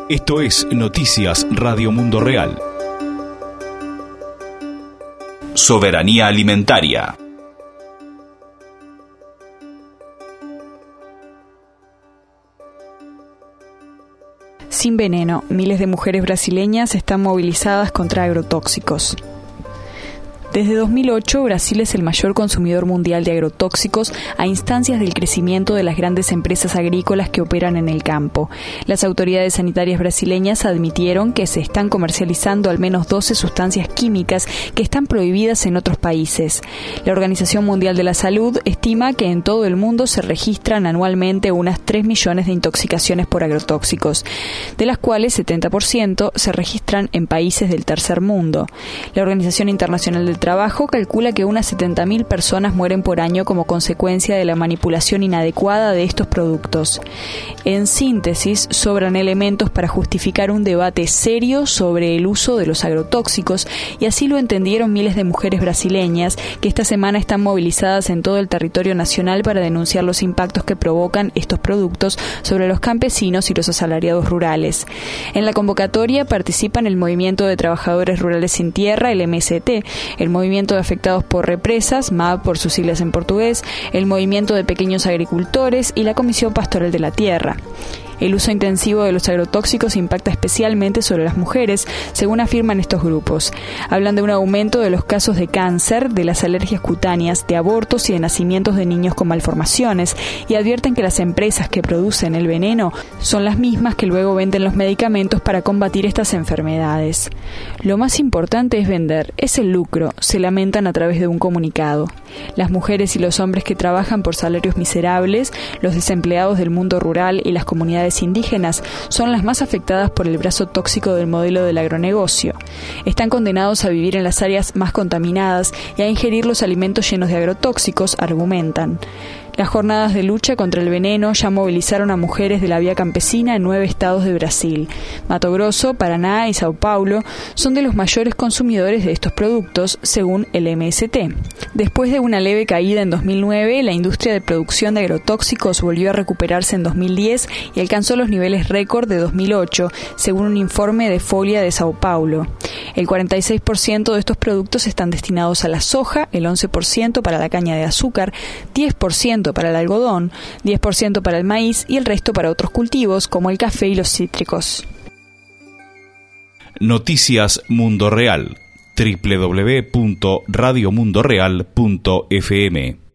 Esto es Noticias Radio Mundo Real. Soberanía alimentaria. Sin veneno, miles de mujeres brasileñas están movilizadas contra agrotóxicos. Desde 2008, Brasil es el mayor consumidor mundial de agrotóxicos a instancias del crecimiento de las grandes empresas agrícolas que operan en el campo. Las autoridades sanitarias brasileñas admitieron que se están comercializando al menos 12 sustancias químicas que están prohibidas en otros países. La Organización Mundial de la Salud estima que en todo el mundo se registran anualmente unas 3 millones de intoxicaciones por agrotóxicos, de las cuales 70% se registran en países del tercer mundo. La Organización Internacional del Trabajo calcula que unas 70.000 personas mueren por año como consecuencia de la manipulación inadecuada de estos productos. En síntesis, sobran elementos para justificar un debate serio sobre el uso de los agrotóxicos, y así lo entendieron miles de mujeres brasileñas que esta semana están movilizadas en todo el territorio nacional para denunciar los impactos que provocan estos productos sobre los campesinos y los asalariados rurales. En la convocatoria participan el Movimiento de Trabajadores Rurales Sin Tierra, el MST, el Movimiento de Afectados por Represas, MAB por sus siglas en portugués, el Movimiento de Pequeños Agricultores y la Comisión Pastoral de la Tierra. El uso intensivo de los agrotóxicos impacta especialmente sobre las mujeres, según afirman estos grupos. Hablan de un aumento de los casos de cáncer, de las alergias cutáneas, de abortos y de nacimientos de niños con malformaciones, y advierten que las empresas que producen el veneno son las mismas que luego venden los medicamentos para combatir estas enfermedades. Lo más importante es vender, es el lucro, se lamentan a través de un comunicado. Las mujeres y los hombres que trabajan por salarios miserables, los desempleados del mundo rural y las comunidades indígenas son las más afectadas por el brazo tóxico del modelo del agronegocio. Están condenados a vivir en las áreas más contaminadas y a ingerir los alimentos llenos de agrotóxicos, argumentan. Las jornadas de lucha contra el veneno ya movilizaron a mujeres de la vía campesina en 9 estados de Brasil. Mato Grosso, Paraná y Sao Paulo son de los mayores consumidores de estos productos, según el MST. Después de una leve caída en 2009, la industria de producción de agrotóxicos volvió a recuperarse en 2010 y alcanzó los niveles récord de 2008, según un informe de Folha de Sao Paulo. El 46% de estos productos están destinados a la soja, el 11% para la caña de azúcar, 10% para el algodón, 10% para el maíz y el resto para otros cultivos como el café y los cítricos. Noticias Mundo Real. www.radiomundoreal.fm